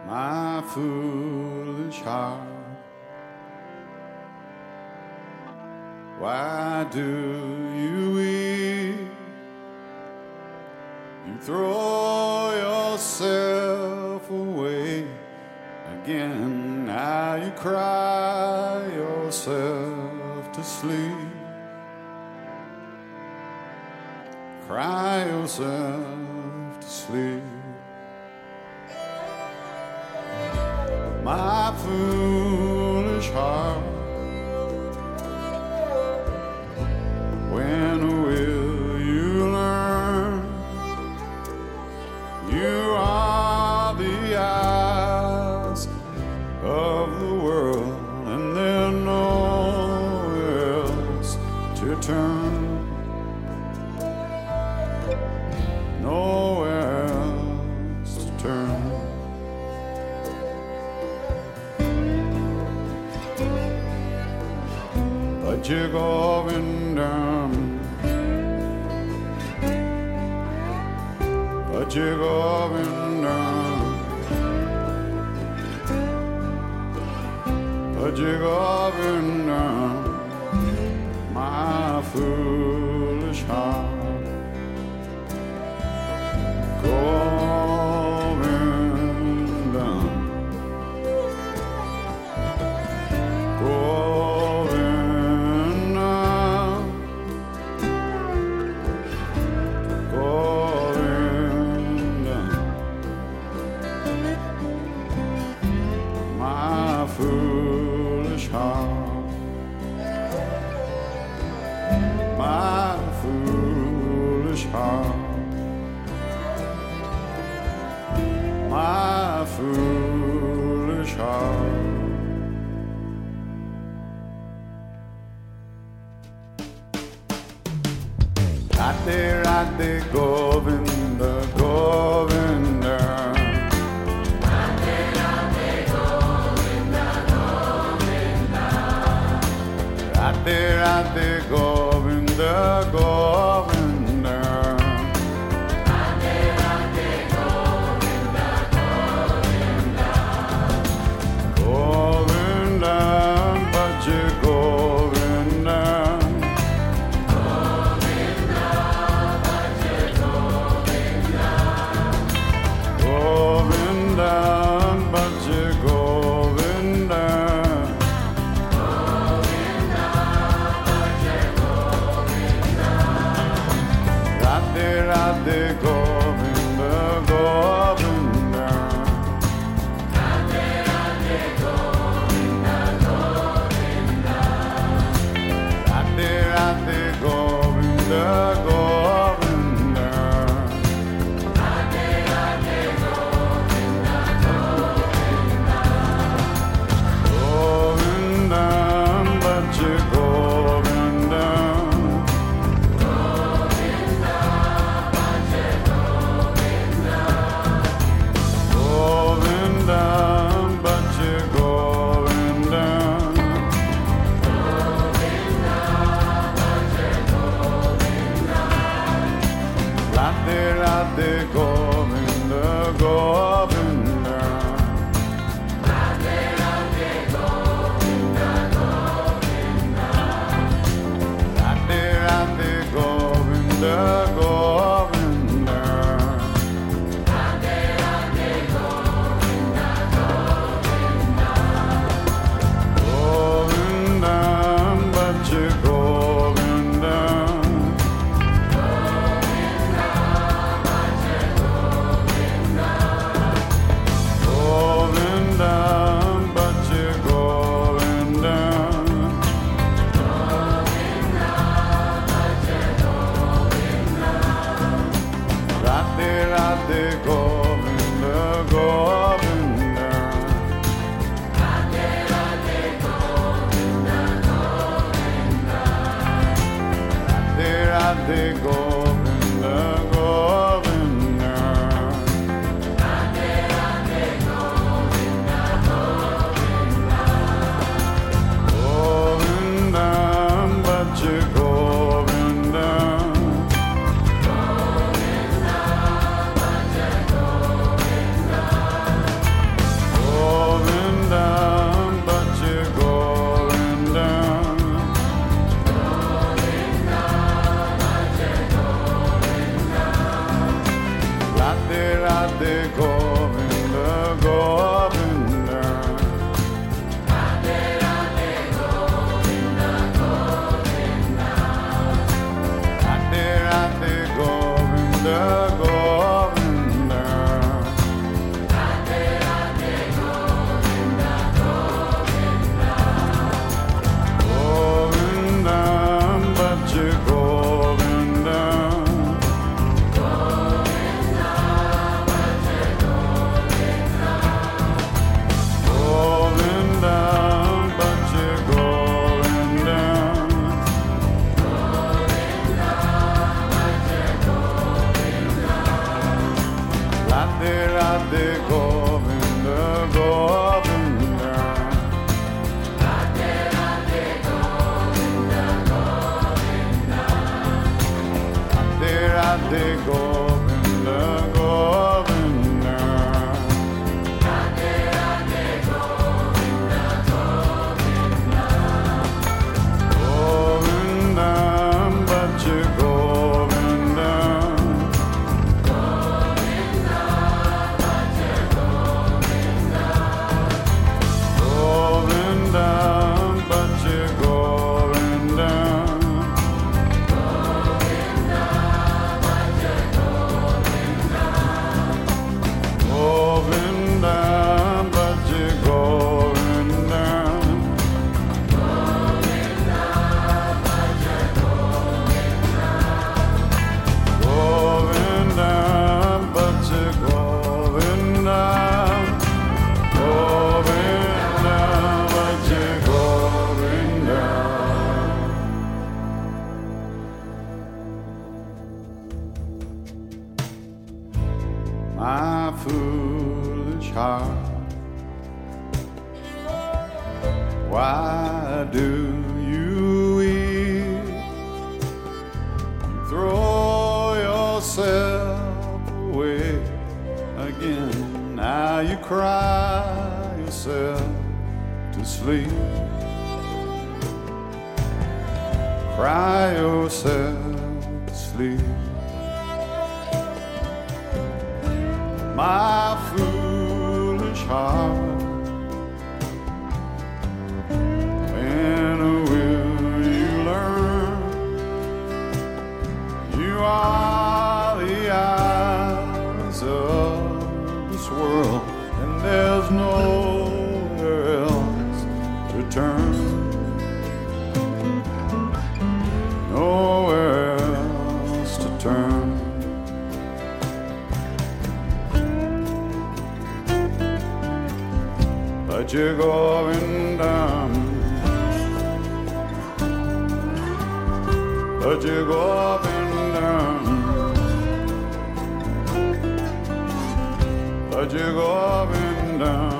my foolish heart. Why do you weep? You throw yourself away again. Now you cry yourself to sleep. Cry yourself to sleep. My foolish heart, when will you learn? You are the eyes of the world, and there's nowhere else to turn. Nowhere else to turn. But you're going down. But you're going down. But you're going down. My foolish heart. Going down. Going down. Going down. My foolish heart. My foolish heart. My foolish heart. Radhe Govinda Govinda. Radhe Radhe Govinda Govinda. Radhe Radhe Govinda Govinda. Radhe Radhe Govinda Govinda. Govinda Bhaja Govinda. Govinda Bhaja Govinda. Govinda. Radhe Radhe Govinda Govinda. Radhe Radhe Govinda Govinda. Radhe Radhe Govinda Govinda. Govinda Bhaja Govinda. Govinda Bhaja Govinda. Govinda Bhaja Govinda. Govinda Bhaja Govinda. Govinda Bhaja Govinda. Govinda Bhaja Govinda. Govinda Bhaja Govinda. Govinda Bhaja Govinda. My foolish heart, why do you weep? You throw yourself away again. Now you cry yourself to sleep. Cry yourself to sleep. My foolish heart, when will you learn? You are the eyes of this world, and there's nowhere else to turn. Nowhere else to turn. Bhaja Govindam, Bhaja Govindam, Bhaja Govindam.